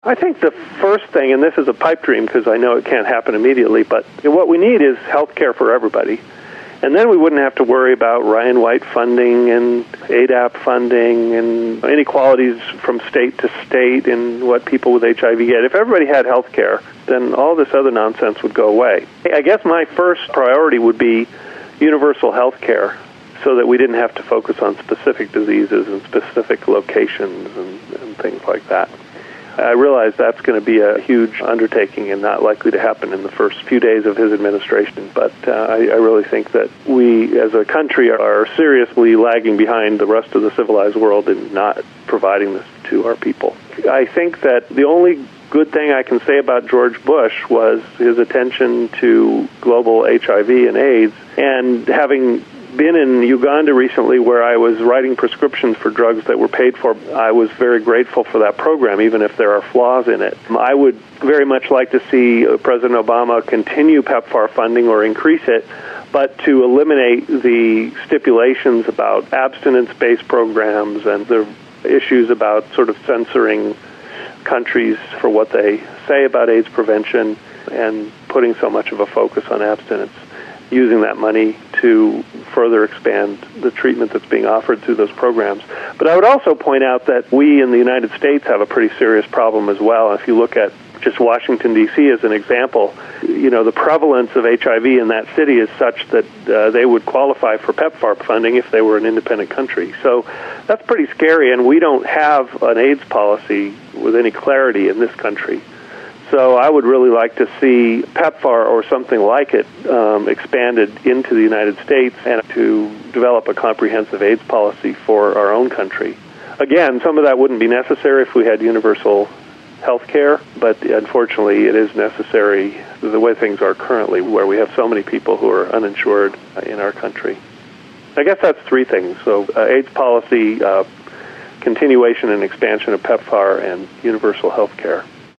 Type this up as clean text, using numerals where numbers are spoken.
I think the first thing, and this is a pipe dream because I know it can't happen immediately, but what we need is health care for everybody. And then we wouldn't have to worry about Ryan White funding and ADAP funding and inequalities from state to state and what people with HIV get. If everybody had health care, then all this other nonsense would go away. I guess my first priority would be universal health care so that we didn't have to focus on specific diseases and specific locations and things like that. I realize that's going to be a huge undertaking and not likely to happen in the first few days of his administration, but I really think that we as a country are seriously lagging behind the rest of the civilized world in not providing this to our people. I think that the only good thing I can say about George Bush was his attention to global HIV and AIDS, and having been in Uganda recently where I was writing prescriptions for drugs that were paid for, I was very grateful for that program, even if there are flaws in it. I would very much like to see President Obama continue PEPFAR funding or increase it, but to eliminate the stipulations about abstinence-based programs and the issues about sort of censoring countries for what they say about AIDS prevention and putting so much of a focus on abstinence, using that money to further expand the treatment that's being offered through those programs. But I would also point out that we in the United States have a pretty serious problem as well. If you look at just Washington, D.C. as an example, the prevalence of HIV in that city is such that they would qualify for PEPFAR funding if they were an independent country. So that's pretty scary, and we don't have an AIDS policy with any clarity in this country. So I would really like to see PEPFAR or something like it expanded into the United States and to develop a comprehensive AIDS policy for our own country. Again, some of that wouldn't be necessary if we had universal health care, but unfortunately it is necessary the way things are currently, where we have so many people who are uninsured in our country. I guess that's three things. So AIDS policy, continuation and expansion of PEPFAR, and universal health care.